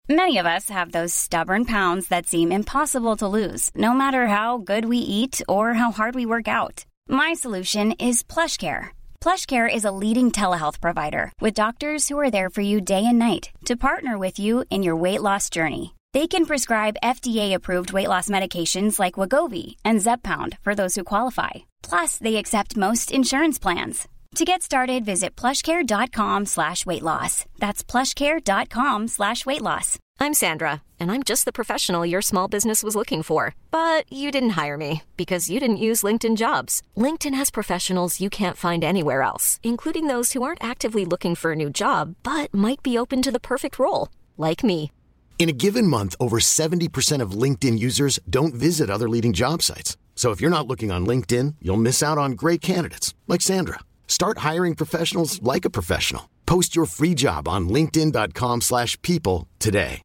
Many of us have those stubborn pounds that seem impossible to lose, no matter how good we eat or how hard we work out. My solution is PlushCare. PlushCare is a leading telehealth provider with doctors who are there for you day and night to partner with you in your weight loss journey. They can prescribe FDA-approved weight loss medications like Wegovy and Zepbound for those who qualify. Plus, they accept most insurance plans. To get started, visit plushcare.com/weightloss. That's plushcare.com/weightloss. I'm Sandra, and I'm just the professional your small business was looking for. But you didn't hire me because you didn't use LinkedIn Jobs. LinkedIn has professionals you can't find anywhere else, including those who aren't actively looking for a new job, but might be open to the perfect role, like me. In a given month, over 70% of LinkedIn users don't visit other leading job sites. So if you're not looking on LinkedIn, you'll miss out on great candidates like Sandra. Start hiring professionals like a professional. Post your free job on linkedin.com/people today.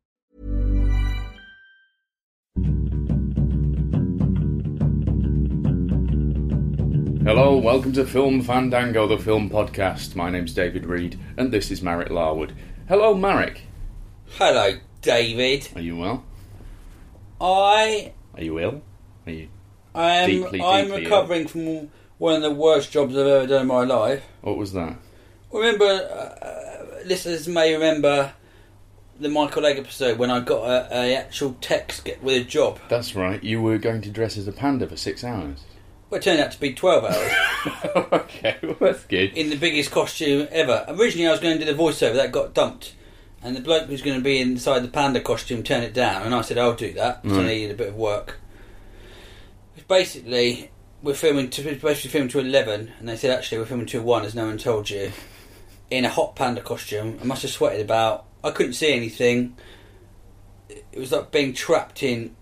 Hello, welcome to Film Fandango, the film podcast. My name's David Reed, and this is Marek Larwood. Hello, Marek. Hello, David. Are you well? Are you ill? Are you I'm recovering from one of the worst jobs I've ever done in my life. What was that? Remember, listeners may remember the Michael Egg episode when I got a actual text with a job. That's right, you were going to dress as a panda for 6 hours. Well, it turned out to be 12 hours. Okay, well, that's good. In the biggest costume ever. Originally I was going to do the voiceover, that got dumped. And the bloke who was going to be inside the panda costume turned it down, and I said, I'll do that, because I needed a bit of work. Basically, we're supposed to film to 11, and they said, actually, we're filming to 1, as no one told you. In a hot panda costume. I must have sweated about. I couldn't see anything. It was like being trapped in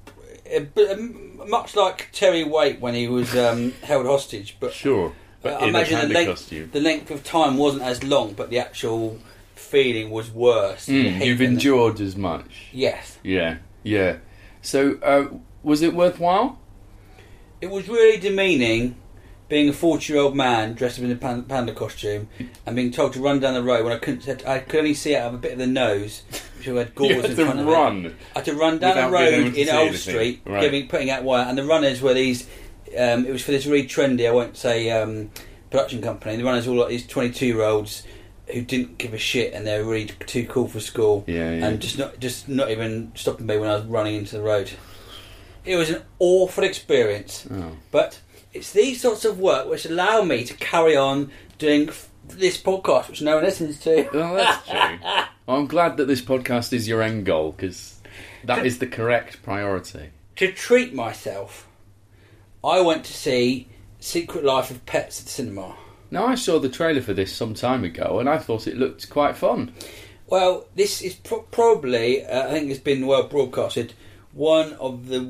much like Terry Waite when he was held hostage. But sure, but I in imagine a panda costume. The length of time wasn't as long, but the actual feeling was worse. You've endured as much. Yes. Yeah. So, was it worthwhile? It was really demeaning being a 40-year-old man dressed up in a panda costume and being told to run down the road when I could only see out of a bit of the nose, which had gauze in front of it. I had to run down the road in Old Street, putting out wire, and the runners were these. It was for this really trendy, I won't say production company. The runners were all like these 22-year-olds who didn't give a shit, and they were really too cool for school, and just not even stopping me when I was running into the road. It was an awful experience, but it's these sorts of work which allow me to carry on doing this podcast, which no one listens to. Oh, that's true. Well, I'm glad that this podcast is your end goal, because that is the correct priority. To treat myself, I went to see Secret Life of Pets at the cinema. Now, I saw the trailer for this some time ago, and I thought it looked quite fun. Well, this is probably, I think it's been well broadcasted, one of the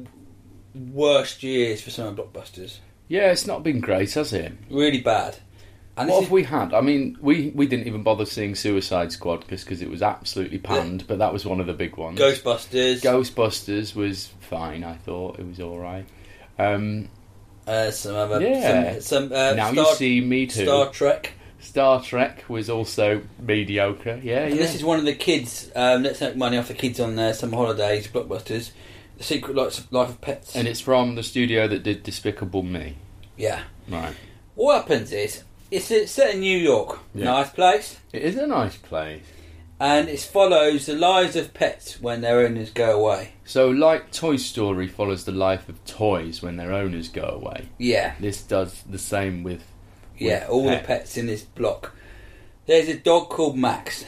worst years for cinema blockbusters. Yeah, it's not been great, has it? Really bad. And what have we had? I mean, we didn't even bother seeing Suicide Squad because it was absolutely panned, but that was one of the big ones. Ghostbusters was fine, I thought. It was alright. Some other... Yeah. Now You See Me Too. Star Trek. Star Trek was also mediocre, yeah. This is one of the kids, let's make money off the kids on their summer holidays, blockbusters. The Secret Life of Pets. And it's from the studio that did Despicable Me. Yeah. Right. What happens is, it's set in New York. Yeah. Nice place. It is a nice place. And it follows the lives of pets when their owners go away. So, like Toy Story follows the life of toys when their owners go away. Yeah. This does the same with all the pets in this block. There's a dog called Max.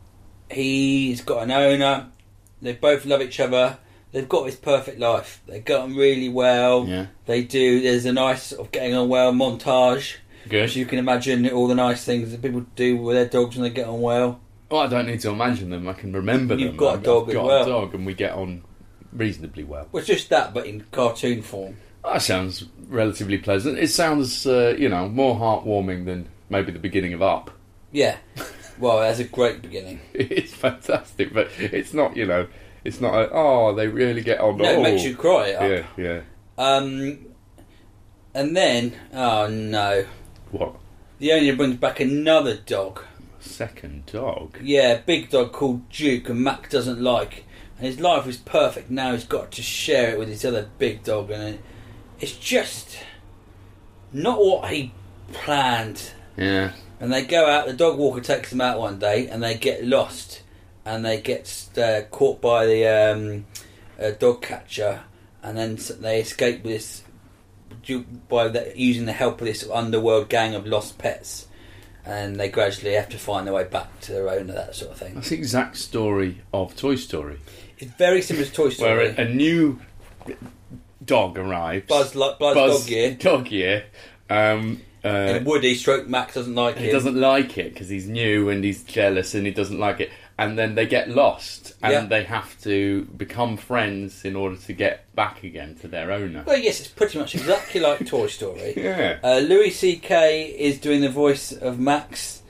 He's got an owner. They both love each other. They've got this perfect life. They get on really well. Yeah. They do. There's a nice sort of getting on well montage. Good. So you can imagine all the nice things that people do with their dogs when they get on well. Well, I don't need to imagine them. I can remember them. You've got a dog as well. I've got a dog, and we get on reasonably well. Well, it's just that, but in cartoon form. That sounds relatively pleasant. It sounds, more heartwarming than maybe the beginning of Up. Yeah. Well, that's a great beginning. It's fantastic, but it's not, it's not they really get on. No, it makes you cry. Up. Yeah. And then, oh no. What? The owner brings back another dog. second dog? Yeah, big dog called Duke, and Max doesn't like. And his life was perfect. Now he's got to share it with his other big dog, and it's just not what he planned. Yeah. And they go out. The dog walker takes them out one day, and they get lost, and they get caught by the dog catcher, and then they escape with this using the help of this underworld gang of lost pets, and they gradually have to find their way back to their owner, that sort of thing. That's the exact story of Toy Story. It's very similar to Toy Story. Where a new dog arrives. Buzz Dog-Year. Dog-Year. And Woody / Max doesn't like it. He doesn't like it because he's new and he's jealous and he doesn't like it. And then they get lost and they have to become friends in order to get back again to their owner. Well, yes, it's pretty much exactly like Toy Story. Yeah. Louis C.K. is doing the voice of Max.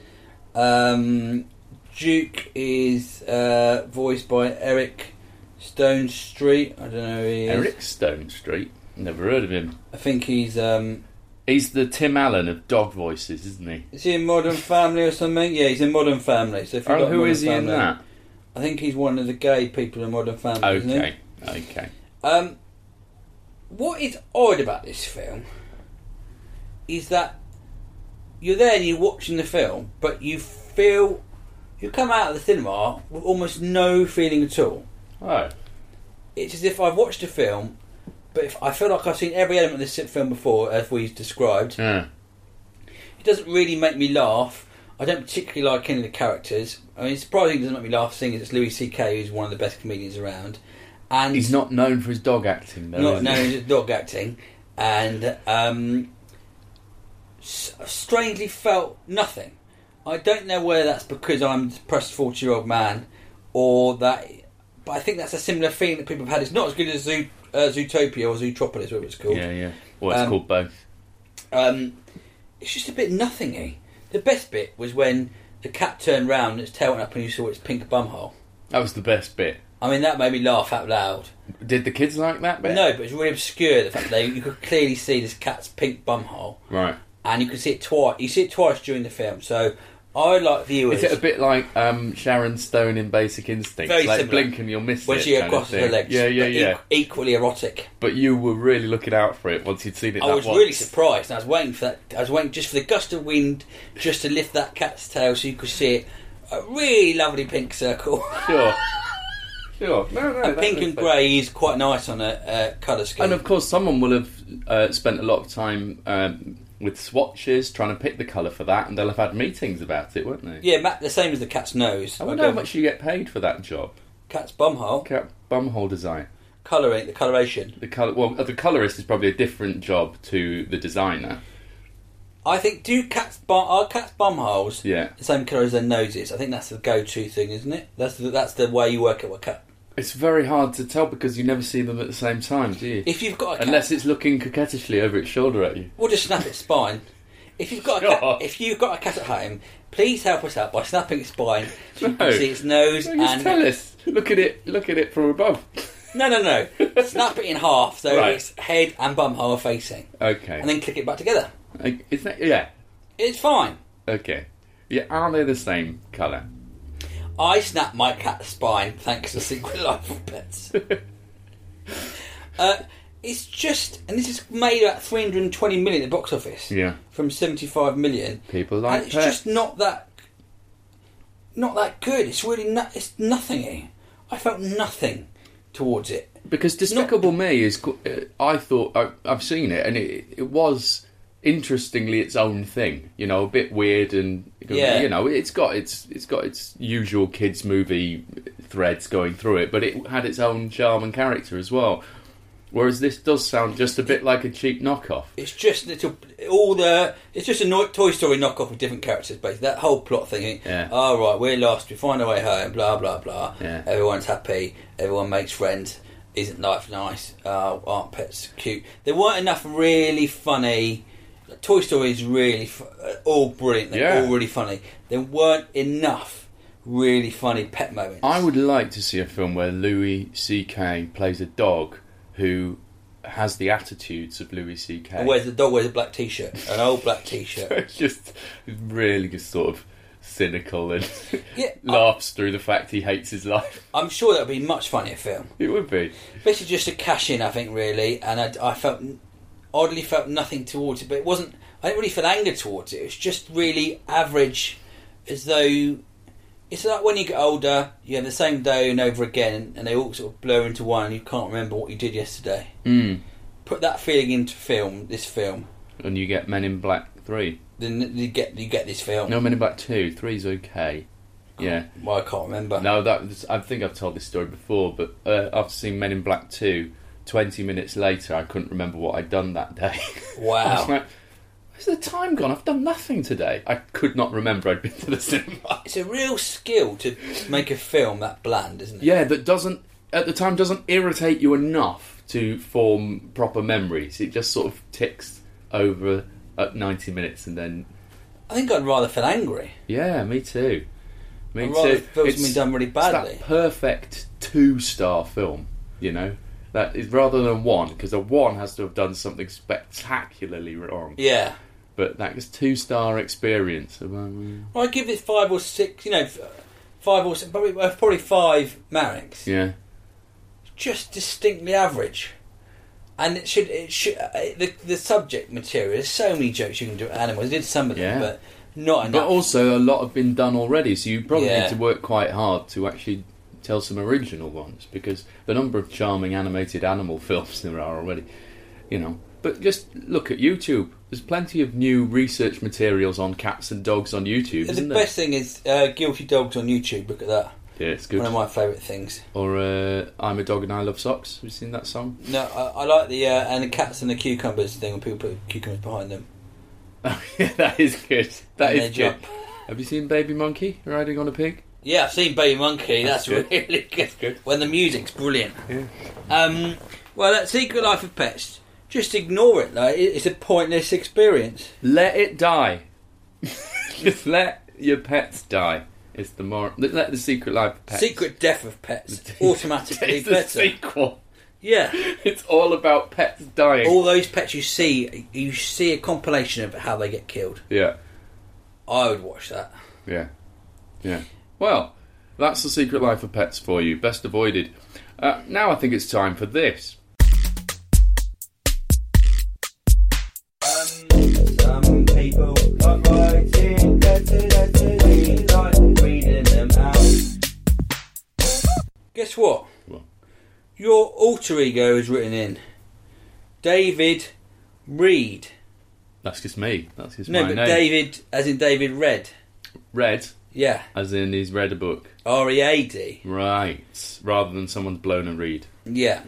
Duke is voiced by Eric Stonestreet. I don't know who he is. Eric Stonestreet? Never heard of him. I think he's... he's the Tim Allen of dog voices, isn't he? Is he in Modern Family or something? Yeah, he's in Modern Family. So if you've got who Modern is he Family, in that? I think he's one of the gay people in Modern Family, isn't he? Okay. What is odd about this film is that you're there and you're watching the film, but you come out of the cinema with almost no feeling at all. Oh. It's as if I've watched a film, but if I feel like I've seen every element of this film before, as we've described. Yeah. It doesn't really make me laugh. I don't particularly like any of the characters. I mean, it's surprising it doesn't make me laugh, seeing as it's Louis C.K., who's one of the best comedians around. And he's not known for his dog acting, though. Not known for his dog acting. And strangely felt nothing. I don't know whether that's because I'm a depressed 40-year-old man, or that... But I think that's a similar feeling that people have had. It's not as good as Zootopia or Zootropolis, whatever it's called. Yeah. Well, it's called both. It's just a bit nothingy. The best bit was when the cat turned round and its tail went up and you saw its pink bumhole. That was the best bit. I mean, that made me laugh out loud. Did the kids like that bit? No, but it's really obscure, the fact that you could clearly see this cat's pink bumhole. Right. And you could see it twice. You see it twice during the film, so... I like viewers. Is it a bit like Sharon Stone in Basic Instinct? Very like similar. blink and you'll miss when it. When she crosses her legs. Yeah. Equally erotic. But you were really looking out for it once you'd seen it. I was really surprised. And I was waiting for that. I was waiting just for the gust of wind, just to lift that cat's tail so you could see it. A really lovely pink circle. Sure. No. And pink and grey is quite nice on a colour scheme. And of course, someone will have spent a lot of time. With swatches, trying to pick the colour for that, and they'll have had meetings about it, won't they? Yeah, the same as the cat's nose. I wonder how much you get paid for that job. Cat's bumhole? Cat bumhole design. Colouring, the coloration. The colourist is probably a different job to the designer. I think, are cats' bumholes the same colour as their noses? I think that's the go-to thing, isn't it? That's the way you work at what cat... It's very hard to tell because you never see them at the same time, do you? If you've got a cat, unless it's looking coquettishly over its shoulder at you. We'll just snap its spine. If you've got a cat at home, please help us out by snapping its spine so you can see its nose and tell us. Look at it from above. No. Snap it in half so its head and bumhole are facing. Okay. And then click it back together. Is that It's fine. Okay. Yeah, are they the same colour? I snapped my cat's spine thanks to Secret Life of Pets. It's just... And this is made at 320 million at the box office. Yeah. From 75 million. People like and it's just not that good. It's really... it's nothingy. I felt nothing towards it. Because Despicable Me is... I thought... I've seen it and it was... interestingly its own thing, a bit weird and it's got its usual kids movie threads going through it, but it had its own charm and character as well. Whereas this does sound just a bit like a cheap knockoff. It's just it's just a Toy Story knockoff with different characters, basically. That whole plot thing. Yeah. Oh right, we're lost. We find our way home. Blah blah blah. Yeah. Everyone's happy. Everyone makes friends. Isn't life nice? Aren't pets cute? There weren't enough really funny. Toy Story is really all brilliant. They're all really funny. There weren't enough really funny pet moments. I would like to see a film where Louis C.K. plays a dog who has the attitudes of Louis C.K. And the dog wears a black t-shirt, an old black t-shirt. So it's just really just sort of cynical and laughs through the fact he hates his life. I'm sure that would be a much funnier film. It would be. Basically just a cash-in, I think, really, and I oddly felt nothing towards it, but it wasn't... I didn't really feel anger towards it. It was just really average, as though... It's like when you get older, you have the same day and over again, and they all sort of blur into one, and you can't remember what you did yesterday. Put that feeling into this film. And you get Men in Black 3. Then you get this film. No, Men in Black 2. 3's okay. Yeah. Well, I can't remember. No, I think I've told this story before, but after seeing Men in Black 2, 20 minutes later, I couldn't remember what I'd done that day. Wow. I was like, where's the time gone? I've done nothing today. I could not remember I'd been to the cinema. It's a real skill to make a film that bland, isn't it? Yeah, that at the time doesn't irritate you enough to form proper memories. It just sort of ticks over at 90 minutes and then... I think I'd rather feel angry. Yeah, me too. I'd rather feel something done really badly. It's that perfect 2-star film, you know? That is rather than 1, because a 1 has to have done something spectacularly wrong. Yeah. But that is 2-star experience. Well, I'd give it 5 or 6, 5 or 6, probably 5 Mareks. Yeah. Just distinctly average. And it should the subject material, there's so many jokes you can do with animals. I did some of them, but not enough. But also a lot have been done already, so you probably need to work quite hard to actually tell some original ones, because the number of charming animated animal films there are already, But just look at YouTube. There's plenty of new research materials on cats and dogs on YouTube, isn't there? The best thing is Guilty Dogs on YouTube. Look at that. Yeah, it's good. One of my favourite things. Or I'm a Dog and I Love Socks. Have you seen that song? No, I like the and the cats and the cucumbers thing when people put cucumbers behind them. Oh, yeah, that is good. That is good. Jump. Have you seen Baby Monkey riding on a pig? Yeah, I've seen Baby Monkey. That's good. Really good. That's good. When the music's brilliant. Yeah. Well, that Secret Life of Pets, just ignore it. Like, it's a pointless experience. Let it die. Just let your pets die. It's the more... Let the Secret Life of Pets... Secret Death of Pets. Automatically it's better. It's the sequel. Yeah. It's all about pets dying. All those pets you see a compilation of how they get killed. Yeah. I would watch that. Yeah. Yeah. Well, that's the Secret Life of Pets for you. Best avoided. Now I think it's time for this. Some people are writing letters, like reading them out. Guess what? What? Your alter ego is written in. David Reed. That's just me. That's just No, my but name. David, as in David Read. Read? Yeah. As in he's read a book. R-E-A-D. Right. Rather than someone's blown a reed. Yeah.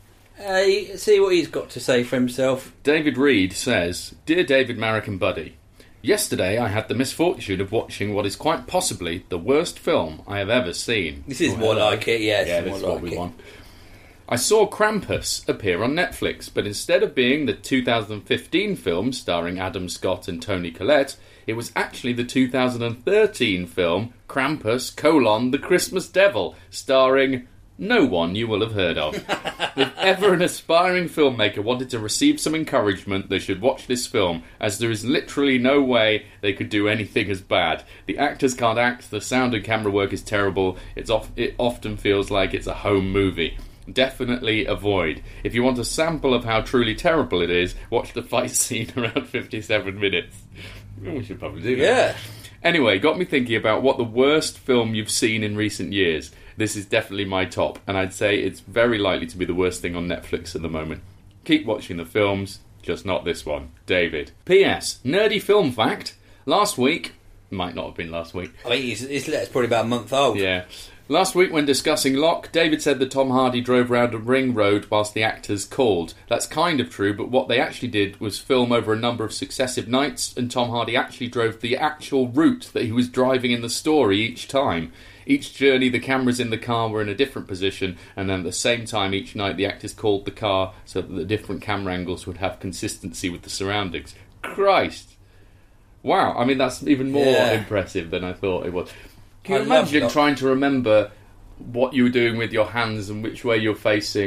See what he's got to say for himself. David Reed says, Dear David, Marek and Buddy, yesterday I had the misfortune of watching what is quite possibly the worst film I have ever seen. This is more like it, yes. Yeah, this is what we want. I saw Krampus appear on Netflix, but instead of being the 2015 film starring Adam Scott and Toni Collette, it was actually the 2013 film Krampus, The Christmas Devil, starring no one you will have heard of. If ever an aspiring filmmaker wanted to receive some encouragement, they should watch this film, as there is literally no way they could do anything as bad. The actors can't act, the sound and camera work is terrible, it often feels like it's a home movie. Definitely avoid. If you want a sample of how truly terrible it is, watch the fight scene around 57 minutes. We should probably do that. Yeah. Anyway, got me thinking about what the worst film you've seen in recent years. This is definitely my top, and I'd say it's very likely to be the worst thing on Netflix at the moment. Keep watching the films, just not this one. David. P.S. Nerdy film fact. Last week... Might not have been last week. I think his letter's probably about a month old. Yeah. Last week when discussing Locke, David said that Tom Hardy drove round a ring road whilst the actors called. That's kind of true, but what they actually did was film over a number of successive nights, and Tom Hardy actually drove the actual route that he was driving in the story each time. Each journey, the cameras in the car were in a different position, and then at the same time each night the actors called the car so that the different camera angles would have consistency with the surroundings. Christ! Wow, I mean, that's even more impressive than I thought it was. Can you imagine trying to remember what you were doing with your hands and which way you're facing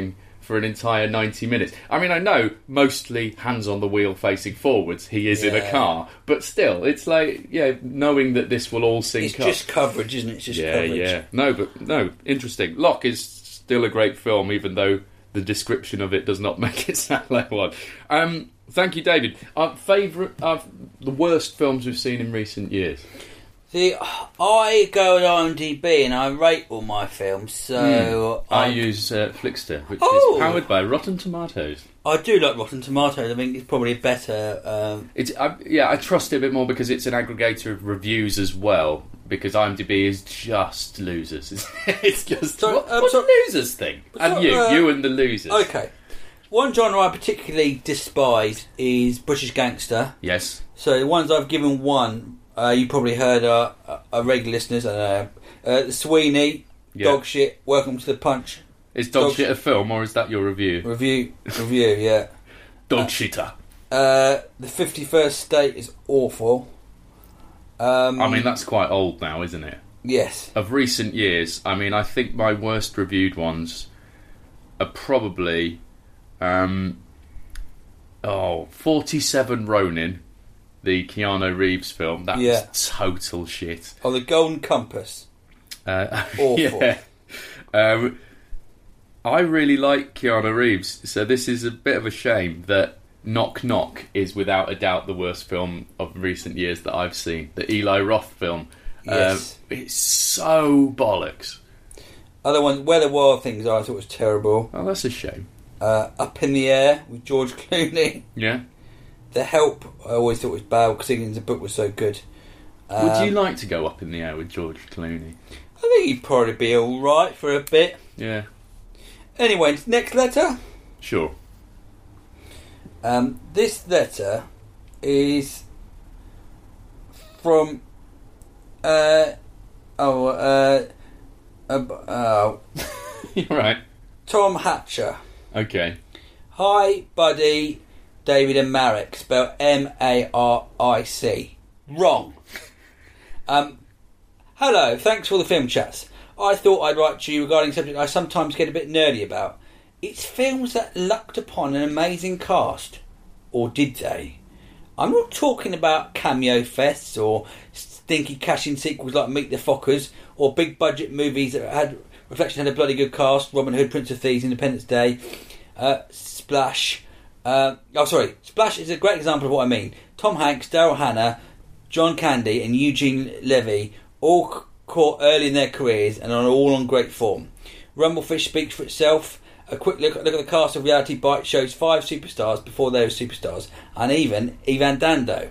for an entire 90 minutes. I mean, I know mostly hands on the wheel facing forwards, he is in a car, but still, it's like, knowing that this will all sync up. It's just coverage, isn't it? It's just coverage. Yeah. No, interesting. Locke is still a great film, even though the description of it does not make it sound like one. Thank you, David. Our favourite, the worst films we've seen in recent years. See, I go on IMDb and I rate all my films, so... I use Flickster, which is powered by Rotten Tomatoes. I do like Rotten Tomatoes. I think it's probably better... I trust it a bit more because it's an aggregator of reviews as well, because IMDb is just losers. It's just... What's a losers thing? And you and the losers. Okay. One genre I particularly despise is British gangster. Yes. So the ones I've given one... you probably heard our regular listeners. Sweeney, Dog Shit, Welcome to the Punch. Is Dog Shit a film, or is that your review? Review, yeah. Dog Shitter. The 51st State is awful. I mean, that's quite old now, isn't it? Yes. Of recent years, I mean, I think my worst reviewed ones are probably 47 Ronin. The Keanu Reeves film. That was total shit. Oh, The Golden Compass. Awful. Yeah. I really like Keanu Reeves, so this is a bit of a shame that Knock Knock is without a doubt the worst film of recent years that I've seen. The Eli Roth film. Yes. It's so bollocks. Other ones, Where the Wild Things Are, I thought was terrible. Oh, that's a shame. Up in the Air with George Clooney. Yeah. The Help, I always thought was bad because the book was so good. Would you like to go up in the air with George Clooney? I think he'd probably be alright for a bit. Yeah. Anyway, next letter. Sure. This letter is from... You're right. Tom Hatcher. Okay. Hi, buddy... David and Marek, spelled M-A-R-I-C. Wrong. Hello, thanks for the film chats. I thought I'd write to you regarding a subject I sometimes get a bit nerdy about. It's films that lucked upon an amazing cast. Or did they? I'm not talking about cameo fests or stinky cash-in sequels like Meet the Fockers or big budget movies that had a bloody good cast, Robin Hood, Prince of Thieves, Independence Day, Splash... Splash is a great example of what I mean. Tom Hanks, Daryl Hannah, John Candy and Eugene Levy all caught early in their careers and are all on great form. Rumblefish speaks for itself. A quick look at the cast of Reality Bites shows 5 superstars before they were superstars, and even Evan Dando.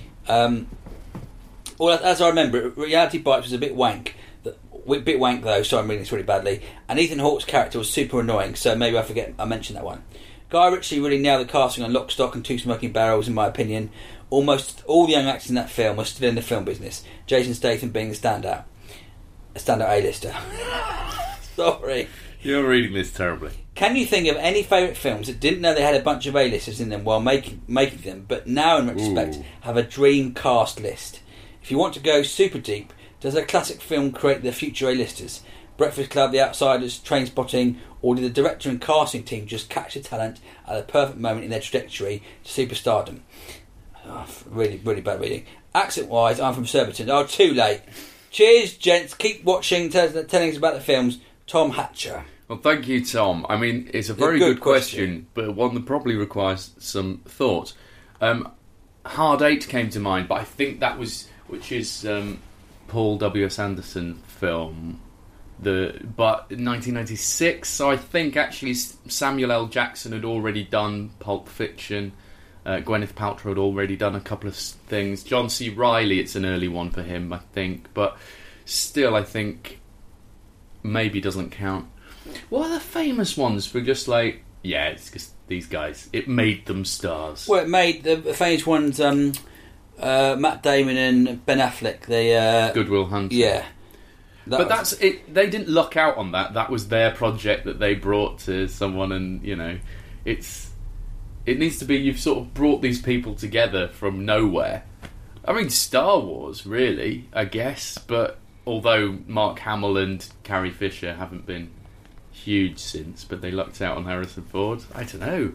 As I remember, Reality Bites was a bit wank. Though, so I'm reading this really badly. And Ethan Hawke's character was super annoying, so maybe I mentioned that one. Guy Ritchie really nailed the casting on Lock, Stock and Two Smoking Barrels, in my opinion. Almost all the young actors in that film are still in the film business. Jason Statham being a standout A-lister. Sorry. You're reading this terribly. Can you think of any favourite films that didn't know they had a bunch of A-listers in them while making them, but now in retrospect have a dream cast list? If you want to go super deep, does a classic film create the future A-listers? Breakfast Club, The Outsiders, Trainspotting, or did the director and casting team just catch the talent at the perfect moment in their trajectory to superstardom? Really, really bad reading. Accent-wise, I'm from Surbiton. Oh, too late. Cheers, gents. Keep watching, telling us about the films. Tom Hatcher. Well, thank you, Tom. I mean, it's a very good question, but one that probably requires some thought. Hard 8 came to mind, but I think that was... which is Paul W.S. Anderson film... But 1996, so I think actually Samuel L. Jackson had already done Pulp Fiction. Gwyneth Paltrow had already done a couple of things. John C. Reilly, it's an early one for him, I think. But still, I think maybe doesn't count. What are the famous ones for just like... Yeah, it's just these guys. It made them stars. Well, it made the famous ones... Matt Damon and Ben Affleck. Good Will Hunting. Yeah. That's it. They didn't luck out on that. That was their project that they brought to someone, and it needs to be you've sort of brought these people together from nowhere. I mean, Star Wars, really, I guess. But although Mark Hamill and Carrie Fisher haven't been huge since, but they lucked out on Harrison Ford. I don't know.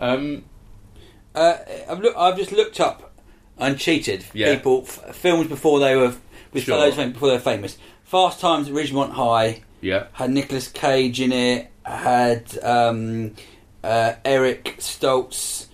I've just looked up Uncheated people films before they were before they were famous. Fast Times at Ridgemont High. Yeah. Had Nicolas Cage in it. Had Eric Stoltz,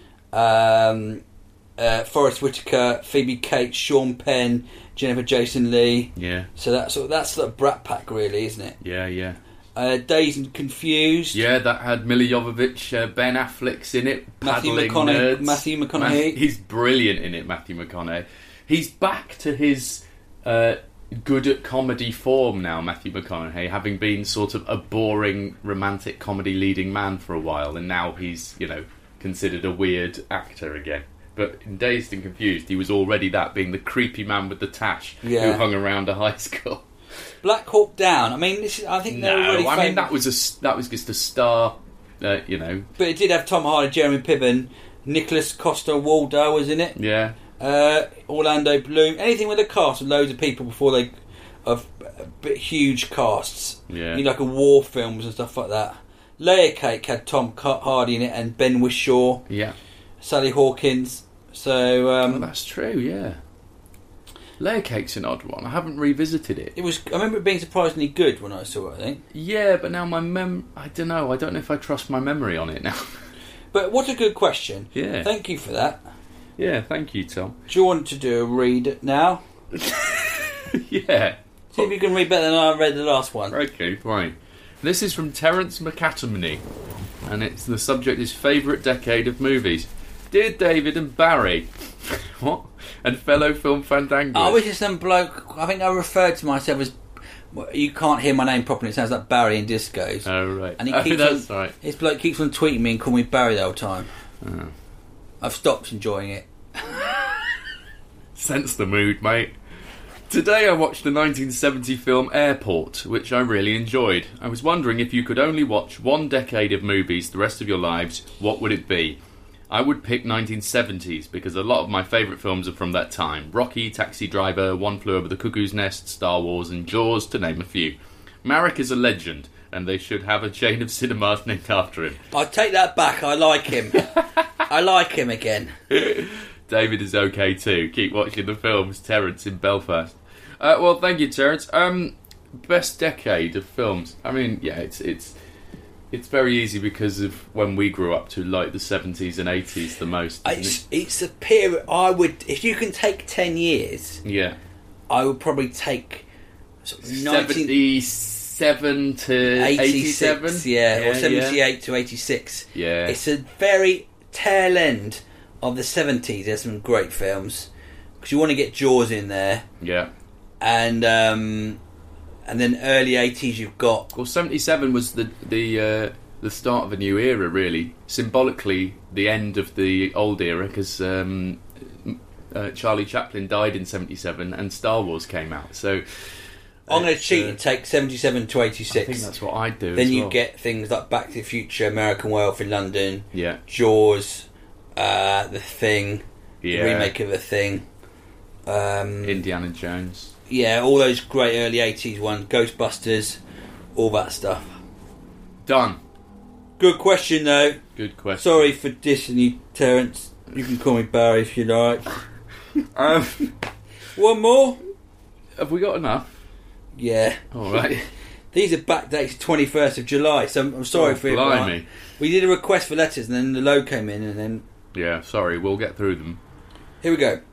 Forrest Whitaker, Phoebe Cates, Sean Penn, Jennifer Jason Leigh. Yeah. So that's sort of Brat Pack, really, isn't it? Yeah, yeah. Dazed and Confused. Yeah, that had Mila Jovovich, Ben Affleck's in it. Matthew McConaughey. He's brilliant in it, Matthew McConaughey. He's back to his good at comedy form now, Matthew McConaughey, having been sort of a boring romantic comedy leading man for a while, and now he's, considered a weird actor again. But in Dazed and Confused, he was already that, being the creepy man with the tash who hung around a high school. Black Hawk Down. I mean, I think they were really famous. I mean that was just a star, But it did have Tom Hardy, Jeremy Piven, Nicholas Coster-Waldau was in it. Yeah. Orlando Bloom. Anything with a cast of loads of people before they of huge casts. Yeah. Like a war films and stuff like that. Layer Cake had Tom Hardy in it and Ben Whishaw. Yeah. Sally Hawkins. So that's true. Yeah. Layer Cake's an odd one. I haven't revisited it. I remember it being surprisingly good when I saw it, I think. Yeah, but now I don't know. I don't know if I trust my memory on it now. But what a good question. Yeah. Thank you for that. Yeah, thank you, Tom. Do you want to do a read now? Yeah. See if you can read better than I read the last one. Okay, fine. This is from Terence McAtomney, and the subject is favourite decade of movies. Dear David and Barry, what? And fellow film fandango. I was just some bloke. I think I referred to myself as. You can't hear my name properly. It sounds like Barry in Discos. Oh right. And he keeps that's right. This bloke keeps on tweeting me and calling me Barry the whole time. Oh. I've stopped enjoying it. Sense the mood, mate. Today I watched the 1970 film Airport, which I really enjoyed. I was wondering if you could only watch one decade of movies the rest of your lives, what would it be? I would pick 1970s because a lot of my favourite films are from that time. Rocky, Taxi Driver, One Flew Over the Cuckoo's Nest, Star Wars and Jaws, to name a few. Marek is a legend, and they should have a chain of cinemas named after him. I take that back, I like him. I like him again. David is okay too. Keep watching the films. Terence in Belfast. Well, thank you, Terence. Best decade of films. I mean, yeah, it's very easy because of when we grew up to like the 70s and 80s the most. It's a period. I would, if you can take 10 years. Yeah. I would probably take sort of 77 to 87. Yeah, or 78 to 86. Yeah. It's a very tail end of the 70s. There's some great films because you want to get Jaws in there. Yeah. And then early 80s you've got... Well, 77 was the start of a new era, really. Symbolically, the end of the old era, because Charlie Chaplin died in 77 and Star Wars came out. So I'm going to cheat and take 77 to 86. I think that's what I'd do. Then you get things like Back to the Future, American Werewolf in London, yeah, Jaws, The Thing, the remake of The Thing, Indiana Jones. Yeah, all those great early 80s ones, Ghostbusters, all that stuff. Done. Good question, though. Good question. Sorry for dissing you, Terence. You can call me Barry if you like. One more? Have we got enough? Yeah. All right. These are backdated 21st of July, so I'm sorry for it. Blimey. We did a request for letters, and then the load came in, and then... Yeah, sorry, we'll get through them. Here we go.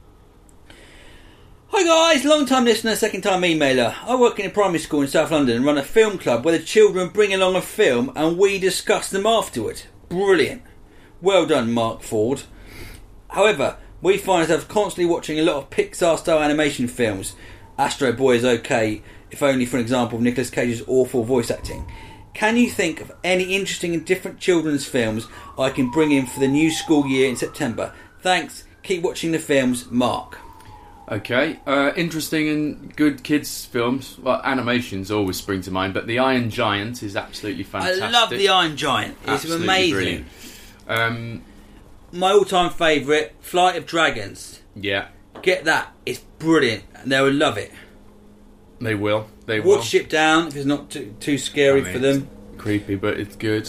Hi guys, long time listener, second time emailer. I work in a primary school in South London and run a film club where the children bring along a film and we discuss them afterward. Brilliant. Well done, Mark Ford. However, we find ourselves constantly watching a lot of Pixar style animation films. Astro Boy is okay, if only for an example of Nicolas Cage's awful voice acting. Can you think of any interesting and different children's films I can bring in for the new school year in September? Thanks, keep watching the films, Mark. Okay, interesting and good kids' films. Well, animations always spring to mind, but The Iron Giant is absolutely fantastic. I love The Iron Giant. It's absolutely amazing. Brilliant. My all-time favourite, Flight of Dragons. Yeah. Get that. It's brilliant. And they will love it. They will. They will. Watership Down, if it's not too scary for them. creepy, but it's good.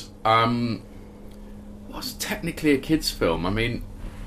What's technically a kids' film? I mean,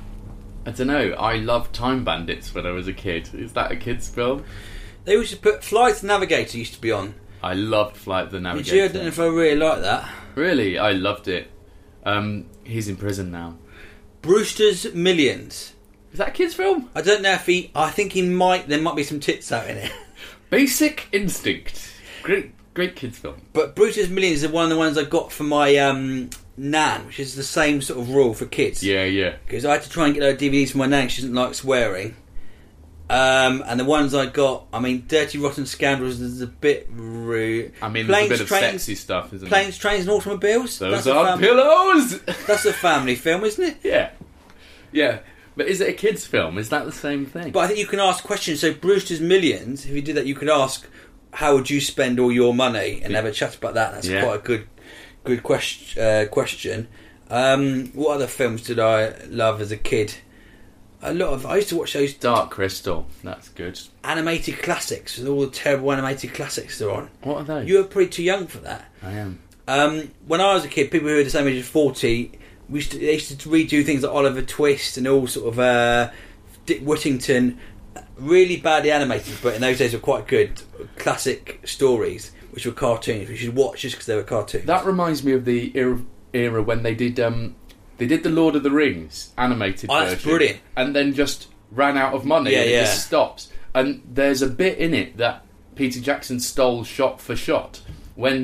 I don't know. I loved Time Bandits when I was a kid. Is that a kids' film? They used to put Flight of the Navigator used to be on. I loved Flight of the Navigator. Did you? I don't know if I really like that. Really? I loved it. He's in prison now. Brewster's Millions. Is that a kids' film? I don't know if he... I think he might... There might be some tits out in it. Basic Instinct. Great kids' film. But Brewster's Millions is one of the ones I got for my nan, which is the same sort of rule for kids. Yeah. Because I had to try and get her DVDs for my nan. She doesn't like swearing. And the ones I got, I mean, Dirty Rotten Scoundrels is a bit rude. I mean, there's a bit of sexy stuff, isn't Planes, Trains and Automobiles. Those are pillows! That's a family film, isn't it? Yeah. But is it a kids' film? Is that the same thing? But I think you can ask questions. So Brewster's Millions, if you did that, you could ask, how would you spend all your money? And have a chat about that. That's quite a good question. What other films did I love as a kid? I used to watch those... Dark Crystal. That's good. Animated classics. With all the terrible animated classics they're on. What are those? You were pretty too young for that. I am. When I was a kid, people who were the same age as 40... They used to redo things like Oliver Twist and all sort of Dick Whittington, really badly animated, but in those days were quite good classic stories, which were cartoons. We should watch just because they were cartoons. That reminds me of the era when they did the Lord of the Rings animated version. That's brilliant. And then just ran out of money and it just stops. And there's a bit in it that Peter Jackson stole shot for shot when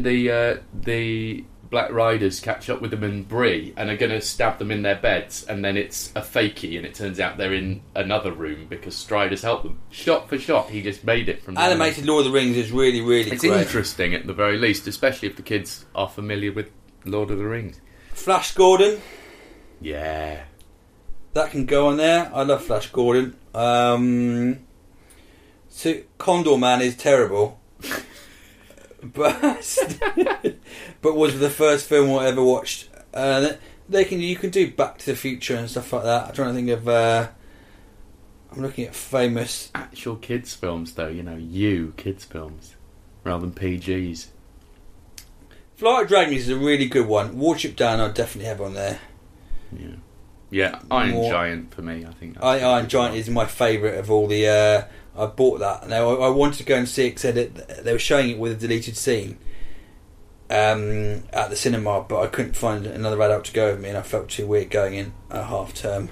the Black Riders catch up with them in Bree and are going to stab them in their beds, and then it's a fakie and it turns out they're in another room because Strider's helped them. Shot for shot, he just made it from animated Lord of the Rings is really, really it's great. Interesting at the very least, especially if the kids are familiar with Lord of the Rings. Flash Gordon. Yeah. That can go on there. I love Flash Gordon. So Condor Man is terrible. but was the first film I ever watched. You can do Back to the Future and stuff like that. I'm trying to think of. I'm looking at famous actual kids films, though. Kids films rather than PGs. Flight of Dragons is a really good one. Warship Down, I'd definitely have on there. Yeah. Iron Giant for me. I think Iron Giant is my favourite of all the. I bought that. Now I wanted to go and see it because they were showing it with a deleted scene at the cinema, but I couldn't find another adult to go with me, and I felt too weird going in at half term.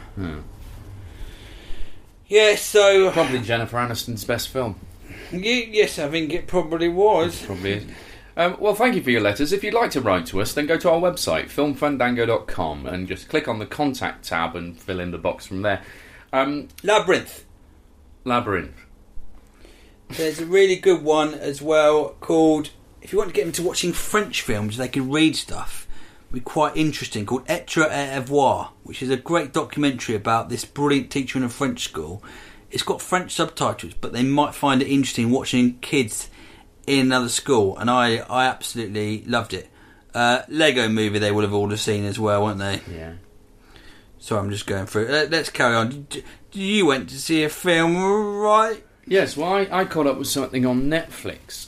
Yeah, so probably Jennifer Aniston's best film. Yes, I think it probably was. It probably is. Well, thank you for your letters. If you'd like to write to us, then go to our website, filmfandango.com, and just click on the contact tab and fill in the box from there. Labyrinth. There's a really good one as well called, if you want to get them to watching French films, they can read stuff. It'd be quite interesting, called Etre et Avoir, which is a great documentary about this brilliant teacher in a French school. It's got French subtitles, but they might find it interesting watching kids in another school, and I absolutely loved it. Lego Movie they would have all seen as well, won't they? Yeah. So I'm just going through. Let's carry on. You went to see a film, right? Yes, well, I caught up with something on Netflix,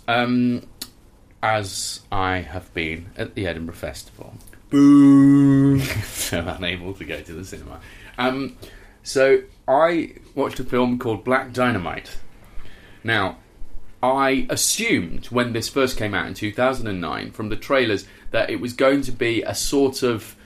as I have been at the Edinburgh Festival. Boo! So unable to go to the cinema. So I watched a film called Black Dynamite. Now, I assumed when this first came out in 2009 from the trailers that it was going to be a sort of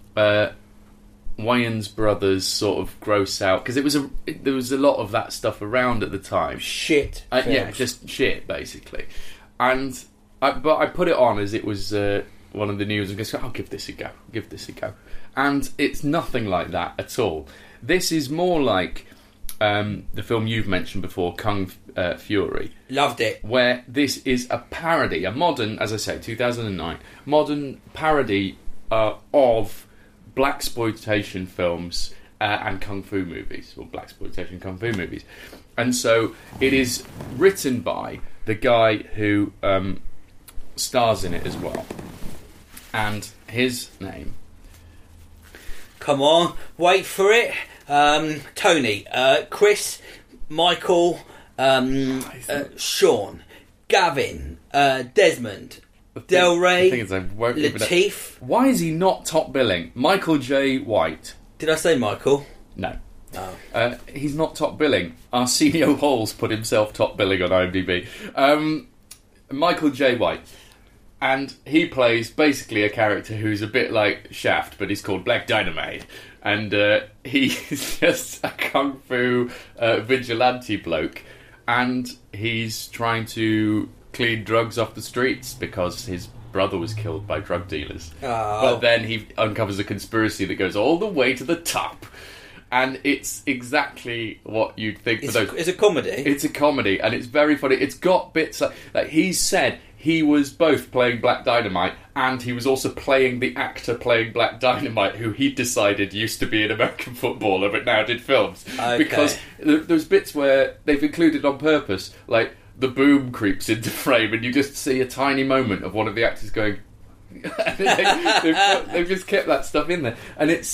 Wayans Brothers sort of gross out, because there was a lot of that stuff around at the time. Shit. Yeah, just shit basically. But I put it on as it was one of the news and go, I'll give this a go. And it's nothing like that at all. This is more like the film you've mentioned before, Kung Fury. Loved it. Where this is a parody, a modern, as I say, 2009, modern parody of blaxploitation films and kung fu movies, or blaxploitation kung fu movies. And so it is written by the guy who stars in it as well. And his name... Come on, wait for it. Tony, Chris, Michael, Sean, Gavin, Desmond, Del Rey, Lateef. Why is he not top billing? Michael J. White. Did I say Michael? No. Oh. He's not top billing. Arsenio Hall's put himself top billing on IMDb. Michael J. White. And he plays basically a character who's a bit like Shaft, but he's called Black Dynamite. And he's just a kung fu vigilante bloke. And he's trying to clean drugs off the streets because his brother was killed by drug dealers. Oh. But then he uncovers a conspiracy that goes all the way to the top. And it's exactly what you'd think for those. It's a comedy. It's a comedy, and it's very funny. It's got bits like he said he was both playing Black Dynamite and he was also playing the actor playing Black Dynamite, who he decided used to be an American footballer but now did films. Okay. Because there's bits where they've included on purpose, like the boom creeps into frame and you just see a tiny moment of one of the actors going... they've just kept that stuff in there. And it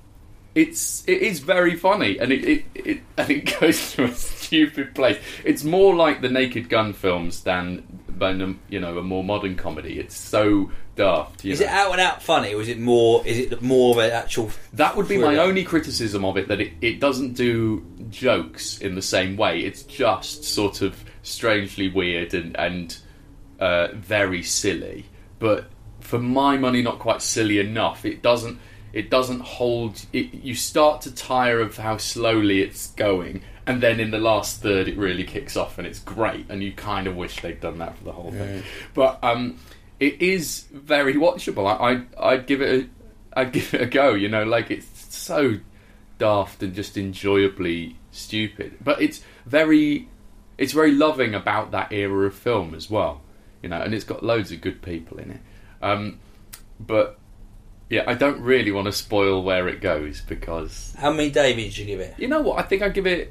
is very funny, and it goes to a stupid place. It's more like the Naked Gun films than a more modern comedy. It's so daft. Is it out and out funny, or is it more of an actual? That would be my only criticism of it. That it doesn't do jokes in the same way. It's just sort of strangely weird and very silly. But for my money, not quite silly enough. It doesn't hold... you start to tire of how slowly it's going, and then in the last third it really kicks off and it's great, and you kind of wish they'd done that for the whole thing. But it is very watchable. I'd give it a go, like it's so daft and just enjoyably stupid. But it's very loving about that era of film as well, and it's got loads of good people in it. But yeah, I don't really want to spoil where it goes because... How many Davies did you give it? You know what? I think I give it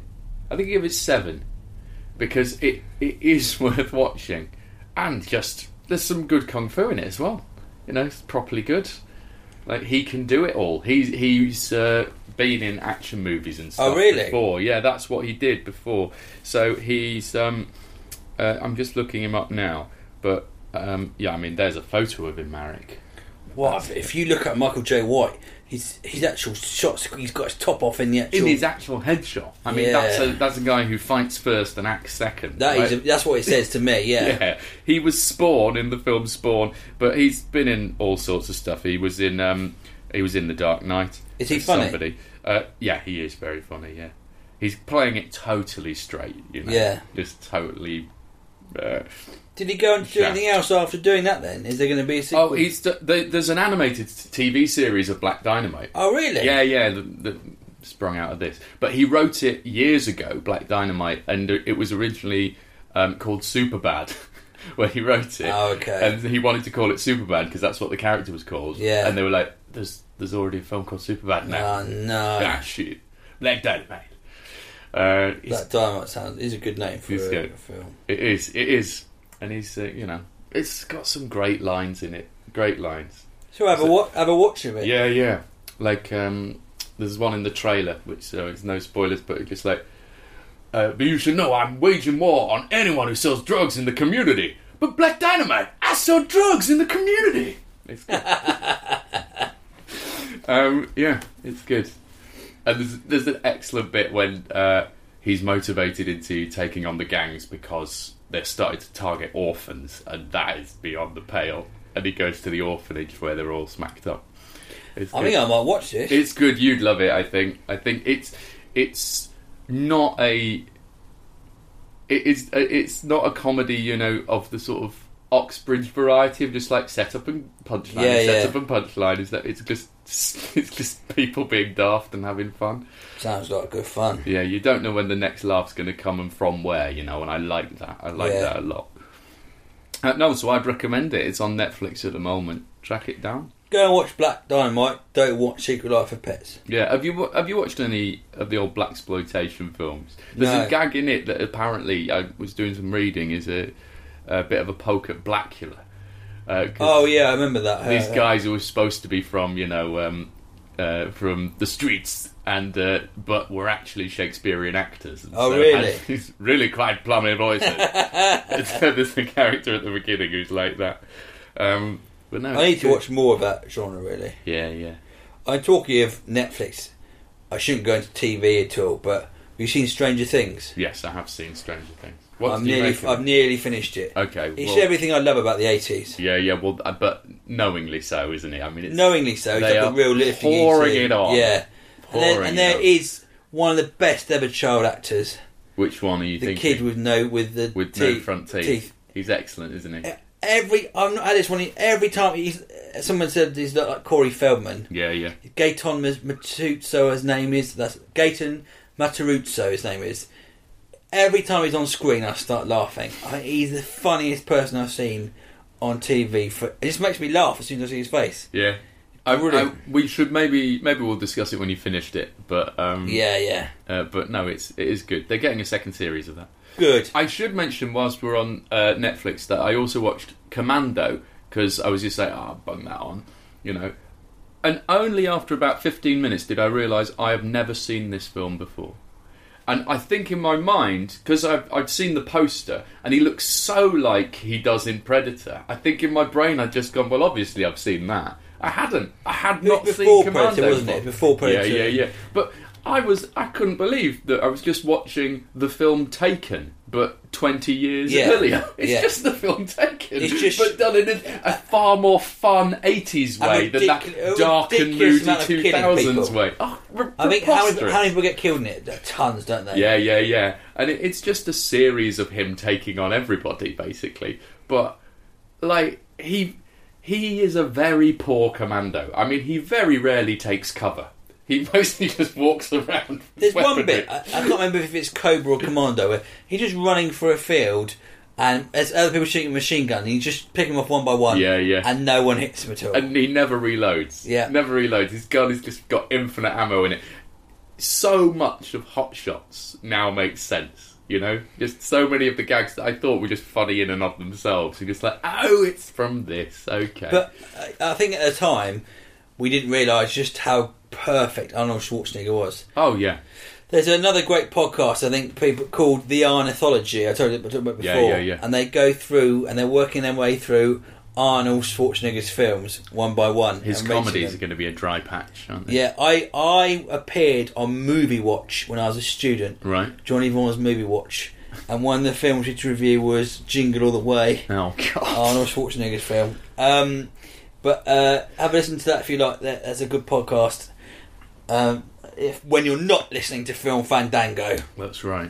7 because it is worth watching, and just there's some good kung fu in it as well. It's properly good. Like, he can do it all. He's been in action movies and stuff. Oh, really? Before. Yeah, that's what he did before. So he's I'm just looking him up now, but there's a photo of him, Marek. What if you look at Michael J. White, his actual shots, he's got his top off in his actual headshot. I mean, that's a guy who fights first and acts second. That's what it says to me. Yeah. Yeah. He was Spawn in the film Spawn, but he's been in all sorts of stuff. He was in The Dark Knight. Is he funny? Somebody. Yeah, he is very funny. Yeah, he's playing it totally straight. Yeah, just totally. Did he go and do anything else after doing that then? Is there going to be a sequel? Oh, there's an animated TV series of Black Dynamite. Oh, really? Yeah, that sprung out of this. But he wrote it years ago, Black Dynamite, and it was originally called Superbad, where he wrote it. Oh, okay. And he wanted to call it Superbad because that's what the character was called. Yeah. And they were like, there's already a film called Superbad now. Oh, no. Ah, shit. Black Dynamite. Black Dynamite is a good name for a film. It is. And he's, it's got some great lines in it. Great lines. So have a watch of it. Yeah. Like, there's one in the trailer, which it's no spoilers, but it's just like, but you should know I'm waging war on anyone who sells drugs in the community. But Black Dynamite, I sell drugs in the community. It's good. Yeah, it's good. And there's an excellent bit when he's motivated into taking on the gangs because they've started to target orphans, and that is beyond the pale. And he goes to the orphanage where they're all smacked up. I think I might watch this. It's good. You'd love it. I think it's not a. It's not a comedy, of the sort of Oxbridge variety of just like setup and punchline. Setup and punchline is that it's just people being daft and having fun. Sounds like good fun. Yeah, you don't know when the next laugh's going to come and from where, and I like that. I like that a lot. So I'd recommend it. It's on Netflix at the moment. Track it down. Go and watch Black Dynamite. Don't watch Secret Life of Pets. Yeah, have you watched any of the old blaxploitation films? There's a gag in it that apparently I was doing some reading is a bit of a poke at Blackula. Oh yeah, I remember that. These guys who were supposed to be from from the streets and but were actually Shakespearean actors. And really? These really quite plummy voices. There's a character at the beginning who's like that. But no, I need to watch more of that genre, really. Yeah. I'm talking of Netflix. I shouldn't go into TV at all, but have you seen Stranger Things? Yes, I have seen Stranger Things. I've nearly finished it. Okay, it's everything I love about the 80s. Yeah. Well, but knowingly so, isn't it? I mean, knowingly so. It's like a real lifting. Pouring it on. Yeah, and there is one of the best ever child actors. Which one are you thinking? The kid with no front teeth. He's excellent, isn't he? I've not had this one. Every time someone said he's like Corey Feldman. Yeah. Gaten Matarazzo, his name is. That's Gaten Matarazzo. His name is. Every time he's on screen, I start laughing. He's the funniest person I've seen on TV. It just makes me laugh as soon as I see his face. Yeah. We should maybe we'll discuss it when you finished it. But yeah. But no, it is good. They're getting a second series of that. Good. I should mention whilst we're on Netflix that I also watched Commando because I was just like, bung that on, And only after about 15 minutes did I realise I have never seen this film before. And I think in my mind, because I'd seen the poster, and he looks so like he does in Predator, I think in my brain I'd just gone, well, obviously I've seen that. I hadn't. I had not seen Commando. Predator, wasn't it? Before Predator. Yeah. But I couldn't believe that I was just watching the film Taken, but 20 years earlier. It's just the film Taken, but done in a far more fun 80s way than that dark and moody 2000s way. I think how many people get killed in it? Tons, don't they? Yeah. And it's just a series of him taking on everybody, basically. But, he is a very poor commando. I mean, he very rarely takes cover. He mostly just walks around. There's one bit, I can't remember if it's Cobra or Commando, where he's just running for a field and as other people shooting a machine gun, and you just pick them off one by one. Yeah. And no one hits him at all. And he never reloads. Yeah. Never reloads. His gun has just got infinite ammo in it. So much of Hot Shots now makes sense. Just so many of the gags that I thought were just funny in and of themselves. You're just like, it's from this. Okay. But I think at the time, we didn't realise just how perfect Arnold Schwarzenegger was. Oh, yeah. There's another great podcast, I think, people called The Arnothology. I told you about before. Yeah. And they go through, and they're working their way through Arnold Schwarzenegger's films, one by one. His comedies are going to be a dry patch, aren't they? Yeah, I appeared on Movie Watch when I was a student. Right. Johnny Vaughan's Movie Watch. And one of the films we to review was Jingle All the Way. Oh, God. Arnold Schwarzenegger's film. But have a listen to that if you like. That's a good podcast. When you're not listening to Film Fandango. That's right.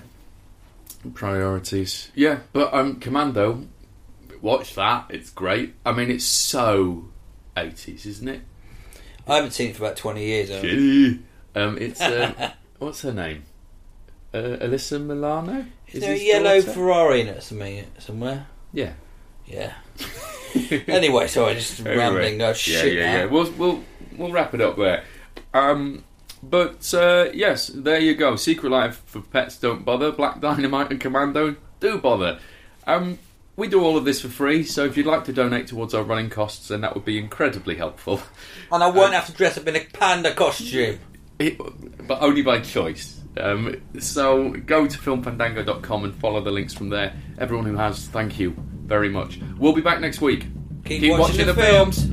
Priorities. Yeah, but Commando, watch that. It's great. I mean, it's so 80s, isn't it? I haven't seen it for about 20 years. It's what's her name? Alyssa Milano? Is there a yellow Ferrari in it somewhere? Yeah. Anyway, sorry, just rambling. Yeah. We'll wrap it up there. But yes, there you go. Secret Life for Pets Don't Bother. Black Dynamite and Commando do bother. We do all of this for free, so if you'd like to donate towards our running costs, then that would be incredibly helpful. And I won't have to dress up in a panda costume. But only by choice. So go to filmfandango.com and follow the links from there. Everyone who has, thank you very much. We'll be back next week. Keep watching the films.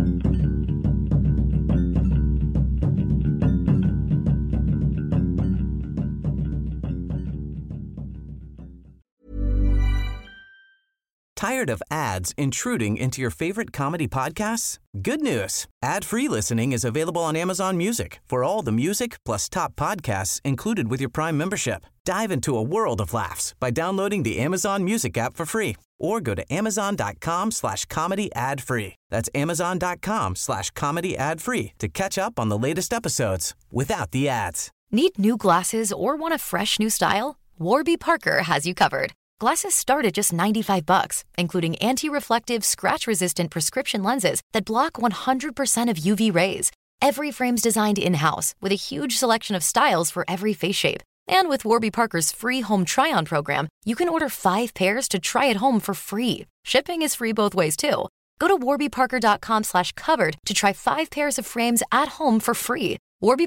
Tired of ads intruding into your favorite comedy podcasts? Good news. Ad-free listening is available on Amazon Music for all the music plus top podcasts included with your Prime membership. Dive into a world of laughs by downloading the Amazon Music app for free or go to amazon.com/comedy ad-free. That's amazon.com/comedy ad-free to catch up on the latest episodes without the ads. Need new glasses or want a fresh new style? Warby Parker has you covered. Glasses start at just $95, including anti-reflective, scratch-resistant prescription lenses that block 100% of UV rays. Every frame's designed in-house with a huge selection of styles for every face shape. And with Warby Parker's free home try-on program, you can order 5 pairs to try at home for free. Shipping is free both ways, too. Go to warbyparker.com/covered to try 5 pairs of frames at home for free.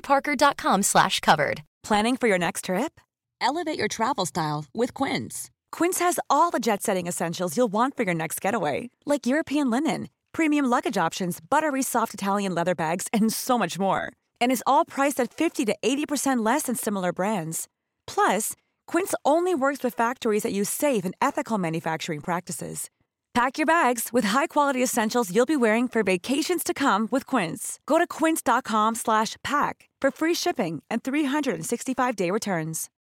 warbyparker.com/covered. Planning for your next trip? Elevate your travel style with Quince. Quince has all the jet-setting essentials you'll want for your next getaway, like European linen, premium luggage options, buttery soft Italian leather bags, and so much more. And is all priced at 50 to 80% less than similar brands. Plus, Quince only works with factories that use safe and ethical manufacturing practices. Pack your bags with high-quality essentials you'll be wearing for vacations to come with Quince. Go to quince.com/pack for free shipping and 365-day returns.